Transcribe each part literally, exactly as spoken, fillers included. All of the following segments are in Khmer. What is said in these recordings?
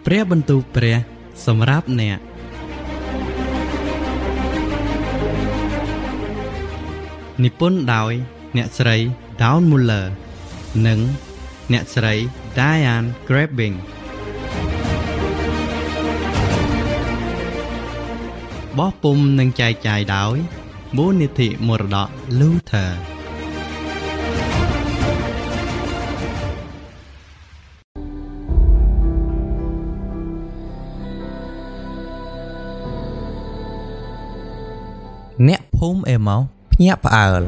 ព្រះបន្ទូលព្រះសម្រាប់អ្នកនិពន្ធដោយអ្នកស្រី Dawn Muller និងអ្នកស្រី Diane Grabbing បោះពុម្ពនិងចែកចាយដោយមូលនិធិមរតក Luther អ្នកភូមិអេម៉ោភ្ញាក់ផ្អើល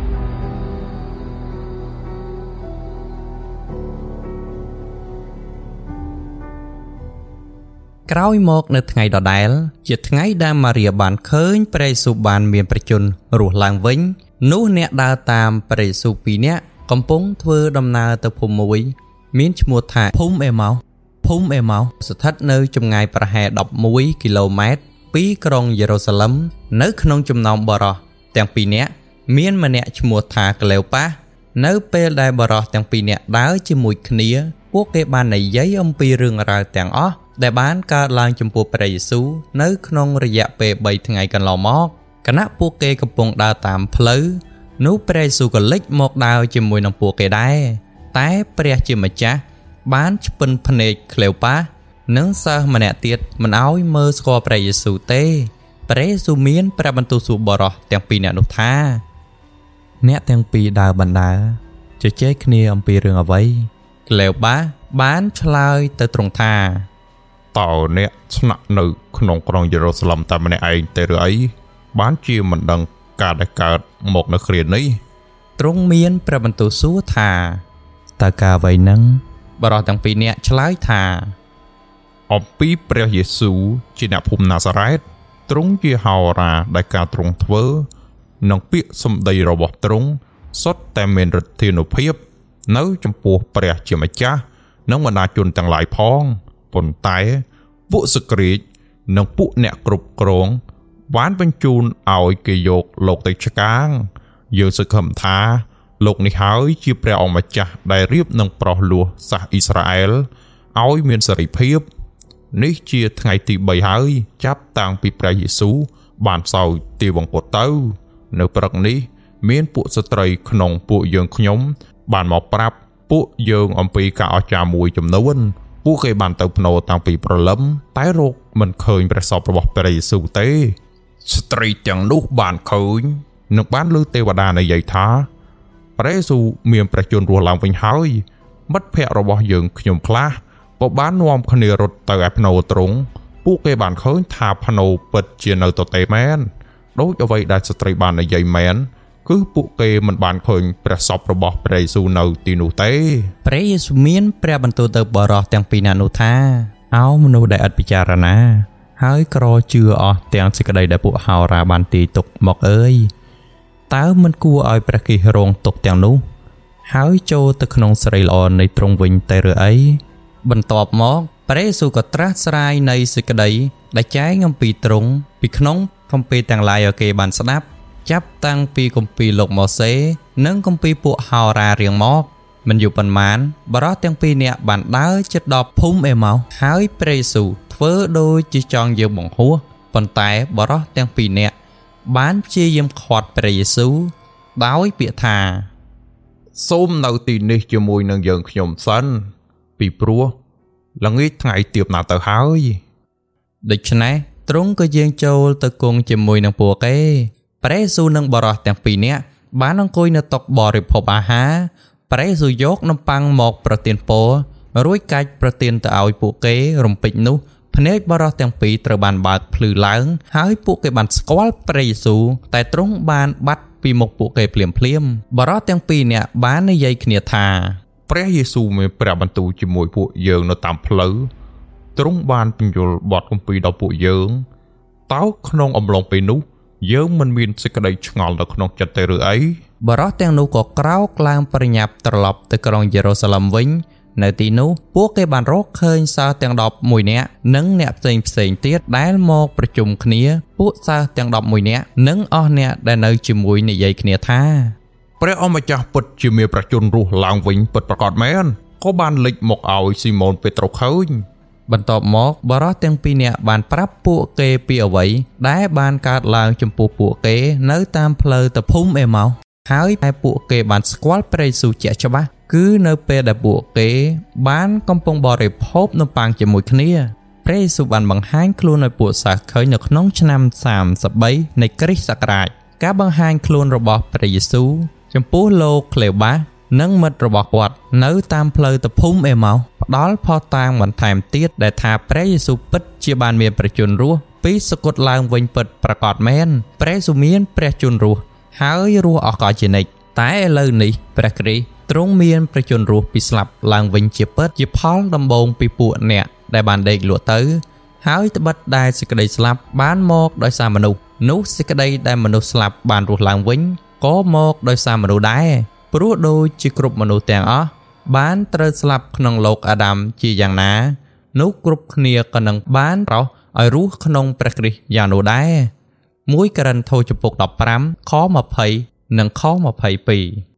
ក្រោយមកនៅថ្ងៃដដែលជាថ្ងៃដែលម៉ារីបានឃើញព្រះយេស៊ូវបានមានប្រជញ្ញរស់ឡើងវិញនោះអ្នកដើរតាមព្រះយេស៊ូវពីរនាក់កំពុងធ្វើដំណើរទៅភូមិមួយមានឈ្មោះថាភូមិអេម៉ោភូមិអេម៉ោស្ថិតនៅចម្ងាយប្រហែលដប់មួយគីឡូម៉ែត្រពីក្រុងយេរូសាឡឹមនៅក្នុងចំណោមបរិសទាំងពីរនាក់មានម្នាក់ឈ្មោះថាក្លេវប៉ាសនៅពេលដែលបរិសទាំងពីរនាក់ដើរជាមួយគ្នាពួកគេបាននិយាយអំពីរឿងរ៉ាវទាំងអស់ដែលបានកើតឡើងចំពោះព្រះយេស៊ូវនៅក្នុងរយៈពេលបីថ្ងៃកន្លងមកគណៈពួកគេកំពុងដើរតាមផ្លូវនោះព្រះយេស៊ូវក៏លេចមកដើរជាមួយនឹងពួកគេដែរតែព្រះជាម្ចាស់បានឆ្ពិនភ្នែកក្លេវប៉ាសនិងសិស្សម្នាក់ទៀតមិនឲ្យមើលស្គាល់ព្រះយេស៊ូវទេព្រះយេស៊ូវមានព្រះបន្ទូលសួរបរិសទាំងពីរនាក់នោះថាអ្នកទាំងពីរដើរបណ្ដើរជជែកគ្នាអំពីរឿងអ្វីក្លេវប៉ាសបានឆ្លើយទៅទ្រង់ថាតើអ្នកស្នាក់នៅក្នុងក្រុងយេរូសាឡឹមតែម្នាក់ឯងទេឬអីបានជាមិនដឹងការដែលកើតមកនៅគ្រានេះទ្រង់មានព្រះបន្ទូលសួរថាតើការអ្វីនឹងបរិសទាំងពីរនាក់ឆ្លើយថាអំពីព្រះយេស៊ូវជាអ្នកភូមិណាសារ៉េតទ្រង់ជាហោរាដែលការទ្រង់ធ្វើនិងពាក្យសម្ដីរបស់ទ្រង់សុទ្ធតែមានឫទ្ធានុភាពនៅចំពោះព្រះជាម្ចាស់និងបណ្ដាជនទាំងឡាយផងប៉ុន្តែពួកសក្តិនិងពួកអ្នកគ្រប់គ្រងបានបញ្ជូនឲ្យគេយកលោកទៅឆ្កាងយើងសង្ឃឹមថាលោកនេះហើយជាព្រះអង្គម្ចាស់ដែលរៀបនឹងប្រោសលោះសាសអ៊ីស្រាអែលឲ្យមានសេរីភាពនេះជាថ្ងៃទីបីហើយចាប់តាំងពីព្រះយេស៊ូវបានសោយទីវង្គតទៅនៅព្រឹកនេះមានពួកស្ត្រីក្នុងពួកយើងខ្ញុំបានមកប្រាប់ពួកយើងអំពីការអស្ចារ្យមួយចំនួនពួកគេបានទៅភ្នូរតាំងពីព្រលឹមតែរកមិនឃើញព្រះសពរបស់ព្រះយេស៊ូវទេស្ត្រីទាំងនោះបានឃើញនិងបានឮទេវតានិយាយថាព្រះយេស៊ូវមានព្រះជន្មរស់ឡើងវិញហើយមិត្តភ័ក្តិរបស់យើងខ្ញុំខ្លះក៏បាននាំគ្នារត់ទៅឯភ្នូរទ្រង់ពួកគេបានឃើញថាភ្នូរពិតជានៅទទេមែនដូចអ្វីដែលស្ត្រីបាននិយាយមែនគឺពួកគេមិនបានឃើញព្រះសពរបស់ព្រះយេស៊ូវនៅទីនោះទេព្រះយេស៊ូវមានព្រះបន្ទូលទៅបរិសទាំងពីរនាក់នោះថាអោមនុស្សដែលឥតពិចារណាហើយក្រជឿអស់ទាំងសេចក្តីដែលពួកហោរាបានទីទុកមកអើយតើមិនគួរឲ្យព្រះគិះរងទុកទាំងនោះហើយចូលទៅក្នុងសេរីល្អនៃទ្រង់វិញទេឬអីបន្ទាប់មកព្រះយេស៊ូវក៏ត្រាស់ស្រាយនៃសេចក្តីដែលចែងអំពីទ្រង់ពីក្នុងគម្ពីរទាំងឡាយឲ្យគេបានស្ដាប់ចាប់តាំងពីគម្ពីរលោកម៉ូសេនិងគម្ពីរពួកហោរារៀងមកមិនយូរប៉ុន្មានបរិសទាំងពីរនាក់បានដើរជិតដល់ភូមិអេម៉ោហើយព្រះយេស៊ូវធ្វើដូចជាចង់យកបង្ហោះប៉ុន្តែបរិសទាំងពីរនាក់បានព្យាយាមខាត់ព្រះយេស៊ូវដោយពាក្យថាសូមនៅទីនេះជាមួយនឹងយើងខ្ញុំសិនពីព្រោះល្ងាចថ្ងៃទៀបណាស់ទៅហើយដូច្នេះទ្រង់ក៏យាងចូលទៅគង់ជាមួយនឹងពួកគេព្រះយេស៊ូវនិងបរិសទាំងពីរនាក់បានអង្គុយនៅតុបរិភោគអាហារព្រះយេស៊ូវយកនំប៉័ងមកប្រទានពររួចកាច់ប្រទានទៅឲ្យពួកគេរំពេចនោះភ្នែកបរិសទាំងពីរត្រូវបានបើកភ្លឺឡើងហើយពួកគេបានស្គាល់ព្រះយេស៊ូវតែទ្រង់បានបាត់ពីមុខពួកគេភ្លាមភ្លាមបរិសទាំងពីរនាក់បាននិយាយគ្នាថាព្រះយេស៊ូវមានព្រះបន្ទូលជាមួយពួកយើងនៅតាមផ្លូវទ្រង់បានពន្យល់បទគម្ពីរដល់ពួកយើងតើក្នុងអំឡុងពេលនោះយើងមិនមានសេចក្តីឆ្ងល់នៅក្នុងចិត្តទេឬអីបរិសទាំងនោះក៏ក្រោកឡើងប្រញាប់ត្រឡប់ទៅក្រុងយេរូសាឡឹមវិញនៅទីនោះពួកគេបានរកឃើញសិស្សទាំងដប់មួយនាក់និងអ្នកផ្សេងផ្សេងទៀតដែលមកប្រជុំគ្នាពួកសិស្សទាំងដប់មួយនាក់និងអស់អ្នកដែលនៅជាមួយនិយាយគ្នាថាព្រះអង្គម្ចាស់ពិតជាមានប្រជញ្ញរស់ឡើងវិញពិតប្រាកដមែនក៏បានលេចមកឲ្យស៊ីម៉ូនពេត្រុសឃើញបន្ទាប់មកបរិសទាំងពីរនាក់បានប្រាប់ពួកគេពីអ្វីដែលបានកើតឡើងចំពោះពួកគេនៅតាមផ្លូវទៅភូមិអេម៉ោសហើយតែពួកគេបានស្គាល់ព្រះយេស៊ូវជាក់ច្បាស់គឺនៅពេលដែលពួកគេបានកំពុងបរិភោគនំប៉័ងជាមួយគ្នាព្រះយេស៊ូវបានបង្ហាញខ្លួនឲ្យពួកសិស្សឃើញនៅក្នុងឆ្នាំសាមសិបបីនៃគ្រិស្តសករាជការបង្ហាញខ្លួនរបស់ព្រះយេស៊ូវចំពោះលោកក្លេបាសនិងមិត្តរបស់គាត់នៅតាមផ្លូវទៅភូមិអេម៉ោសផ្ដល់ផុសតាងបន្ថែមទៀតដែលថាព្រះយេស៊ូវពិតជាបានមានព្រះជន្មរស់ពីសគត់ឡើងវិញពិតប្រាកដមែនព្រះយេស៊ូវមានព្រះជន្មរស់ហើយរស់អកលជានិច្ចតែឥឡូវនេះព្រះគ្រីស្ទទ្រង់មានព្រះជន្មរស់ពីស្លាប់ឡើងវិញជាពិតជាផលដំបូងពីពួកអ្នកដែលបានដេកលក់ទៅហើយត្បិតដែលសេចក្តីស្លាប់បានមកដោយសារមនុស្សនោះសេចក្តីដែលមនុស្សស្លាប់បានរស់ឡើងវិញក៏មកដោយសារមនុស្សដែរព្រោះដូចជាគ្រប់មនុស្សទាំងអស់បានត្រូវស្លាប់ក្នុងលោកអាដាមជាយ៉ាងណានោះគ្រប់គ្នាក៏នឹងបានរស់ឲ្យរស់ក្នុងព្រះគ្រីស្ទយ៉ាងនោះដែរមួយករិនថូសចំពុកដប់ប្រាំខម្ភៃនិងខម្ភៃពីរ